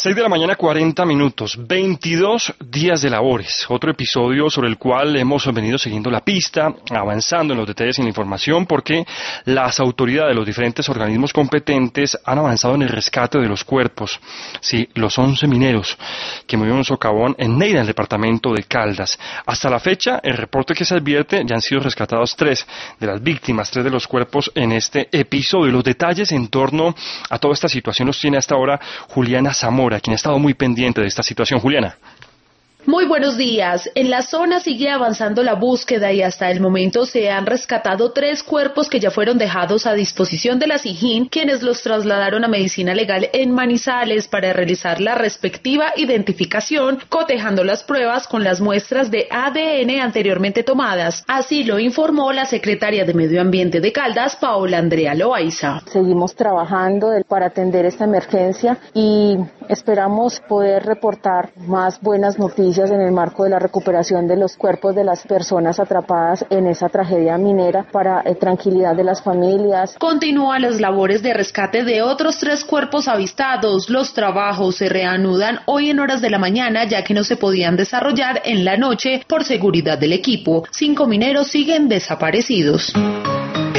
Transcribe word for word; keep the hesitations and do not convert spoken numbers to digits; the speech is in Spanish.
seis de la mañana, cuarenta minutos, veintidós días de labores. Otro episodio sobre el cual hemos venido siguiendo la pista, avanzando en los detalles y en la información, porque las autoridades de los diferentes organismos competentes han avanzado en el rescate de los cuerpos. Sí, los once mineros que murieron en un socavón en Neira, en el departamento de Caldas. Hasta la fecha, el reporte que se advierte, ya han sido rescatados tres de las víctimas, tres de los cuerpos en este episodio. Los detalles en torno a toda esta situación los tiene hasta ahora Juliana Zamora, quien ha estado muy pendiente de esta situación. Juliana. Muy buenos días. En la zona sigue avanzando la búsqueda y hasta el momento se han rescatado tres cuerpos que ya fueron dejados a disposición de la SIJIN, quienes los trasladaron a Medicina Legal en Manizales para realizar la respectiva identificación, cotejando las pruebas con las muestras de A D N anteriormente tomadas. Así lo informó la secretaria de Medio Ambiente de Caldas, Paola Andrea Loaiza. Seguimos trabajando para atender esta emergencia y esperamos poder reportar más buenas noticias en el marco de la recuperación de los cuerpos de las personas atrapadas en esa tragedia minera para eh, tranquilidad de las familias. Continúan las labores de rescate de otros tres cuerpos avistados. Los trabajos se reanudan hoy en horas de la mañana, ya que no se podían desarrollar en la noche por seguridad del equipo. Cinco mineros siguen desaparecidos.